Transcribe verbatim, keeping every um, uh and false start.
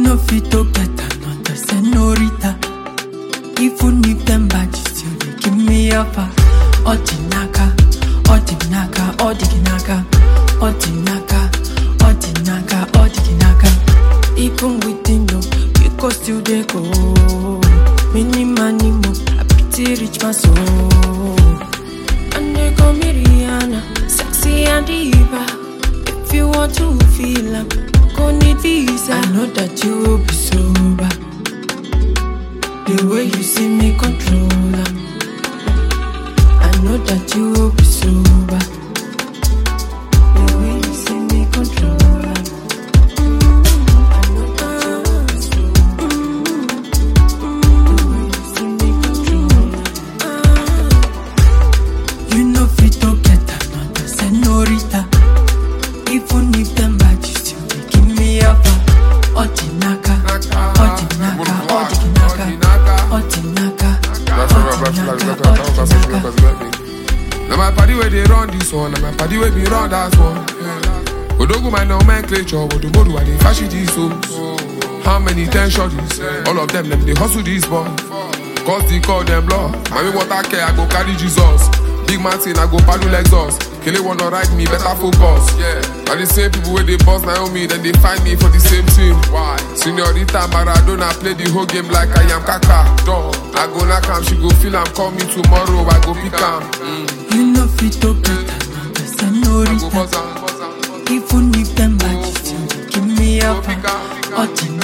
no fit to get another senorita. Even if them bad, you still they give me offer. Odinaka, Odinaka, Odinaka, Odinaka, Odinaka, Odinaka. Even within you, because still they go. Mini money mo, I pity rich my soul. And they call me Rihanna, sexy and diva. If you want to feel am, go need visa. I know that you will be sober. The way you see me control am, I know that you will be sober. The way you see me control am, I know that you will be sober. The way you see me control am, you know fit to get another senorita. Even if them bad, you still they give me offer. Odinaka, Odinaka, Odinaka, Odinaka, Odinaka. Now my party where they run this one, now my party where we run that one. Odogu my nomenclature, what do I they fashion these souls? How many ten shorties? All of them, them they hustle these boys. Cause they call them law. Mommy water care, I go carry Jesus. Big Martin, I go paddle exhaust. Kele wanna ride me, better focus. Yeah. And the same people where they boss Naomi, then they find me for the same team. Why? Senorita Maradona play the whole game like I am Kaka. Dog. I go knock am, she go feel am, call me tomorrow, I go pick am. Mm. You know fit to get another senorita. Even if them bad, you still give me up.